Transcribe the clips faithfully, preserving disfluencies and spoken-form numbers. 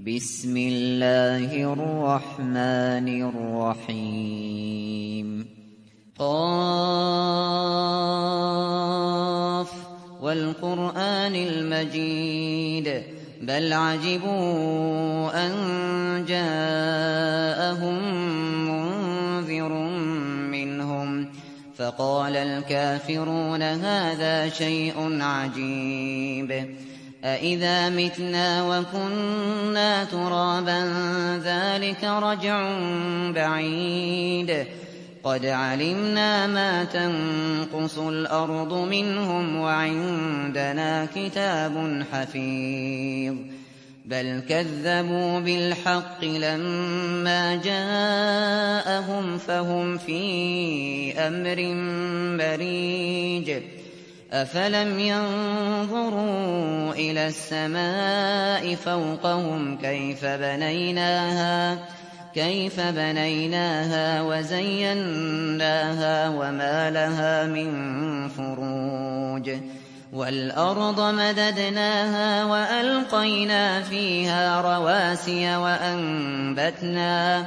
بسم الله الرحمن الرحيم قاف والقرآن المجيد بل عجبوا أن جاءهم منذر منهم فقال الكافرون هذا شيء عجيب أإذا متنا وكنا ترابا ذلك رجع بعيد قد علمنا ما تنقص الأرض منهم وعندنا كتاب حفيظ بل كذبوا بالحق لما جاءهم فهم في أمر مريج أفلم ينظروا إلى السماء فوقهم كيف بنيناها كيف بنيناها وزيناها وما لها من فروج والأرض مددناها وألقينا فيها رواسي وأنبتنا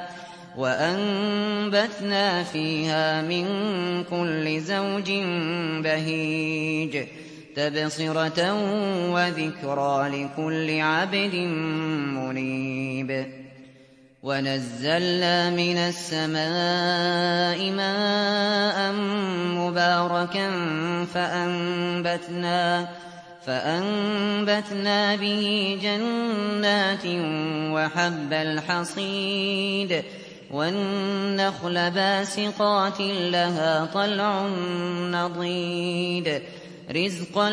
وأنبتنا فيها من كل زوج بهيج تبصرة وذكرى لكل عبد منيب ونزلنا من السماء ماء مباركا فأنبتنا فأنبتنا به جنات وحب الحصيد والنخل باسقات لها طلع نضيد رزقا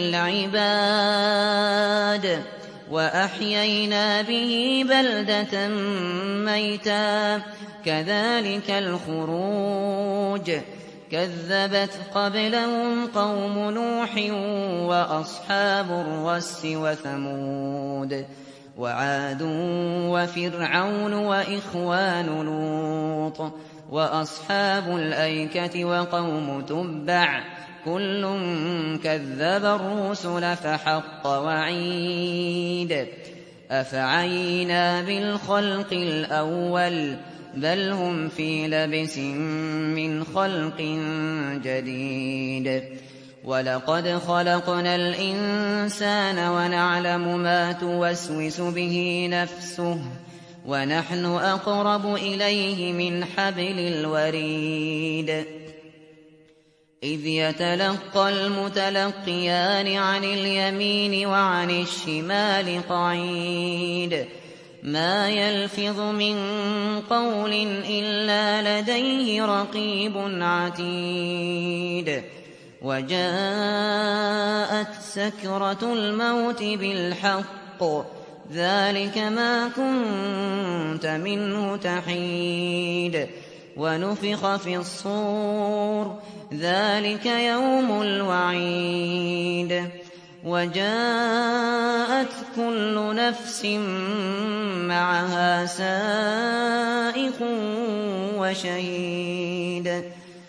للعباد وأحيينا به بلدة ميتا كذلك الخروج كذبت قبلهم قوم نوح وأصحاب الرس وثمود وعاد وفرعون وإخوان لوط وأصحاب الأيكة وقوم تبع كل كذب الرسل فحق وعيد أفعينا بالخلق الأول بل هم في لبس من خلق جديد ولقد خلقنا الإنسان ونعلم ما توسوس به نفسه ونحن أقرب إليه من حبل الوريد إذ يتلقى المتلقيان عن اليمين وعن الشمال قعيد ما يلفظ من قول إلا لديه رقيب عتيد وجاءت سكرة الموت بالحق ذلك ما كنت منه تحيد ونفخ في الصور ذلك يوم الوعيد وجاءت كل نفس معها سائق وشهيد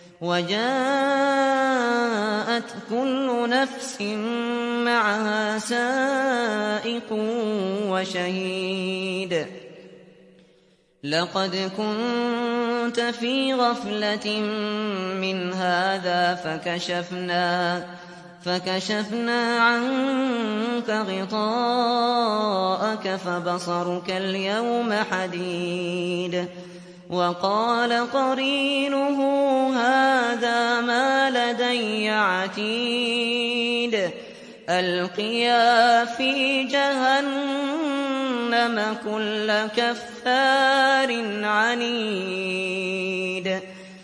وجاءت كل نفس معها سائق وشهيد لقد كنت في غفلة من هذا فكشفنا فكشفنا عنك غطاءك فبصرك اليوم حديد وقال قرينه هذا ما لدي عتيد ألقيا في جهنم كل كفار عنيد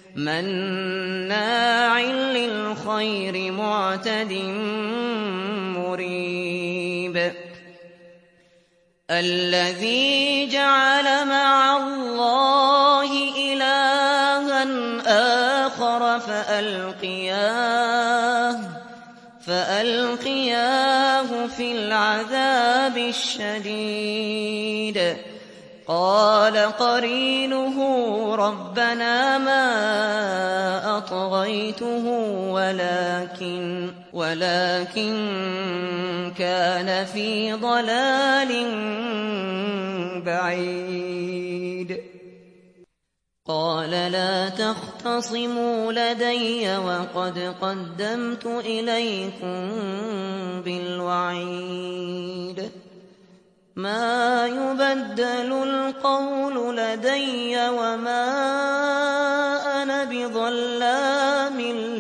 مناع للخير معتد مريب الذي جعل مع الله إلها آخر فألقياه فألقياه في العذاب الشديد قال قرينه ربنا ما أطغيته ولكن ولكن كان في ضلال بعيد قال لا تختصموا لدي وقد قدمت إليكم بالوعيد ما يبدل القول لدي وما أنا بظلام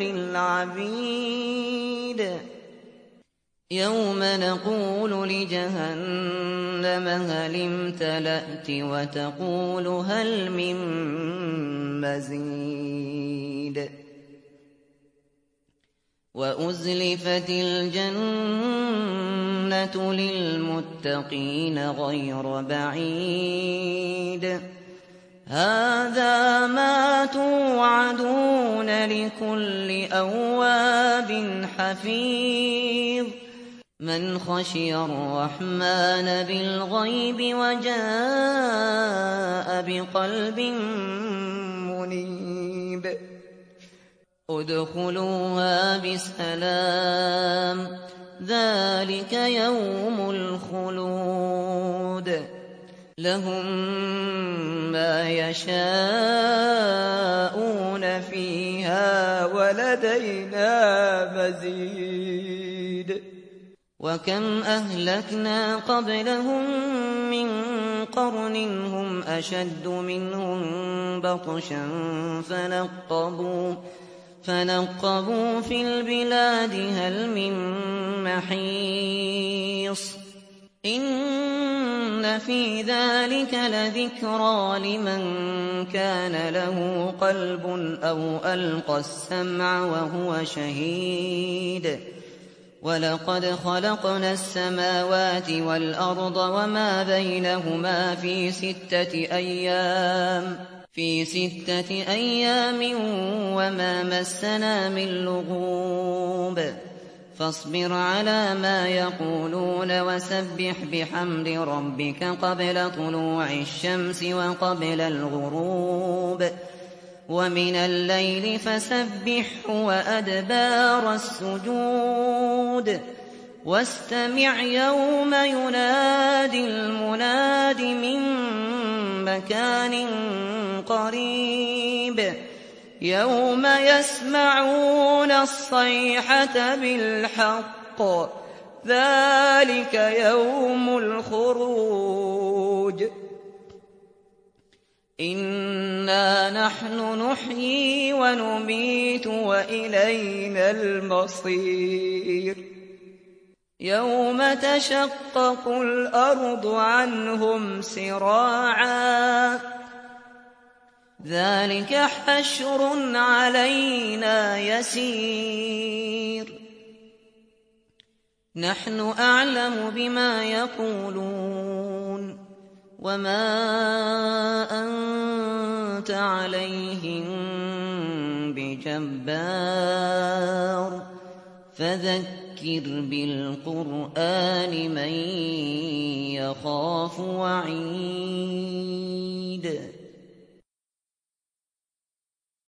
للعبيد يوم نقول لجهنم هل امتلأت وتقول هل من مزيد وأزلفت الجنة للمتقين غير بعيد هذا ما توعدون لكل أواب حفيظ من خشي الرحمن بالغيب وجاء بقلب منيب ادخلوها بسلام ذلك يوم الخلود لهم ما يشاءون فيها ولدينا مزيد وكم أهلكنا قبلهم من قرن هم أشد منهم بطشا فنقبوا فنقبوا في البلاد هل من محيص إن في ذلك لذكرى لمن كان له قلب أو ألقى السمع وهو شهيد ولقد خلقنا السماوات والأرض وما بينهما في ستة أيام في ستة أيام وما مسنا من لغوب فاصبر على ما يقولون وسبح بحمد ربك قبل طلوع الشمس وقبل الغروب ومن الليل فسبحه وأدبار السجود واستمع يوم ينادي المناد من مكان قريب يوم يسمعون الصيحة بالحق ذلك يوم الخروج إنا نحن نحيي ونميت وإلينا المصير يوم تشقق الأرض عنهم سراعا ذلك حشر علينا يسير نحن أعلم بما يقولون وما أنت عليهم بجبار فذكر بالقرآن من يخاف وعيد